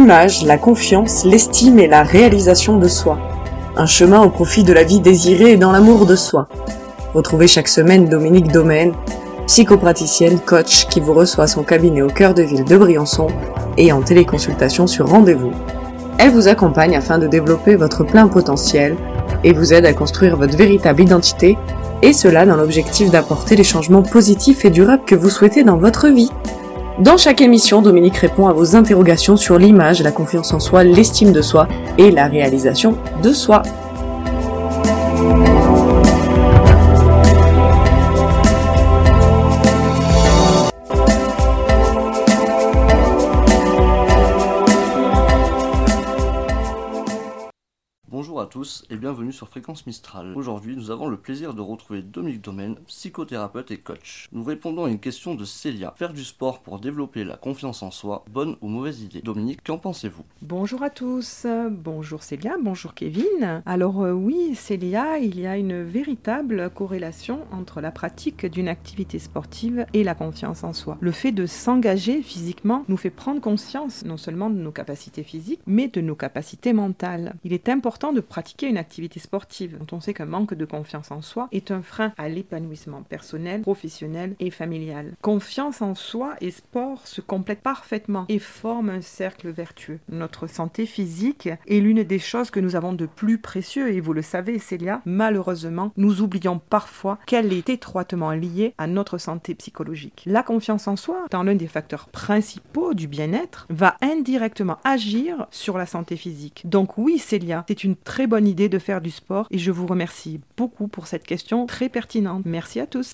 l'image, la confiance, l'estime et la réalisation de soi. Un chemin au profit de la vie désirée et dans l'amour de soi. Retrouvez chaque semaine Dominique Domaine, psychopraticienne, coach qui vous reçoit à son cabinet au cœur de ville de Briançon et en téléconsultation sur rendez-vous. Elle vous accompagne afin de développer votre plein potentiel et vous aide à construire votre véritable identité, et cela dans l'objectif d'apporter les changements positifs et durables que vous souhaitez dans votre vie. Dans chaque émission, Dominique répond à vos interrogations sur l'image, la confiance en soi, l'estime de soi et la réalisation de soi. Bonjour à tous et bienvenue sur Fréquence Mistral. Aujourd'hui, nous avons le plaisir de retrouver Dominique Domaine, psychothérapeute et coach. Nous répondons à une question de Célia. Faire du sport pour développer la confiance en soi, bonne ou mauvaise idée? Dominique, qu'en pensez-vous? Bonjour à tous, bonjour Célia, bonjour Kevin. Alors oui Célia, il y a une véritable corrélation entre la pratique d'une activité sportive et la confiance en soi. Le fait de s'engager physiquement nous fait prendre conscience non seulement de nos capacités physiques, mais de nos capacités mentales. Il est important de pratiquer une activité sportive dont on sait qu'un manque de confiance en soi est un frein à l'épanouissement personnel, professionnel et familial. Confiance en soi et sport se complètent parfaitement et forment un cercle vertueux. Notre santé physique est l'une des choses que nous avons de plus précieux et vous le savez Célia, malheureusement, nous oublions parfois qu'elle est étroitement liée à notre santé psychologique. La confiance en soi, étant l'un des facteurs principaux du bien-être, va indirectement agir sur la santé physique. Donc oui Célia, c'est une très bonne idée de faire du sport et je vous remercie beaucoup pour cette question très pertinente. Merci à tous.